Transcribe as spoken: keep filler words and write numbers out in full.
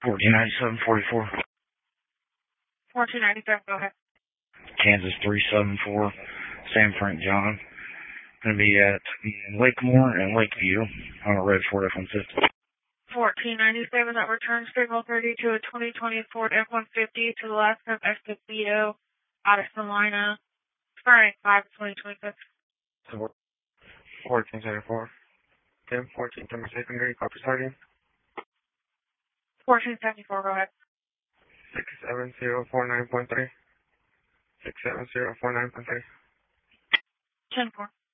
fourteen ninety-seven forty-four. fourteen ninety-seven, go ahead. Kansas three seven four, Sam Frank John. Going to be at Lakemore and Lakeview on a red Ford F one fifty. fourteen ninety-seven, that returns signal thirty to a twenty twenty Ford F one fifty to the last of Escondido, out of Salina, expiring five twenty twenty-six. fourteen seventy-four. Tim, fourteen number secondary, copy starting. fourteen seventy-four, go ahead. six seven zero four nine point three. six seven zero four nine point three. ten four.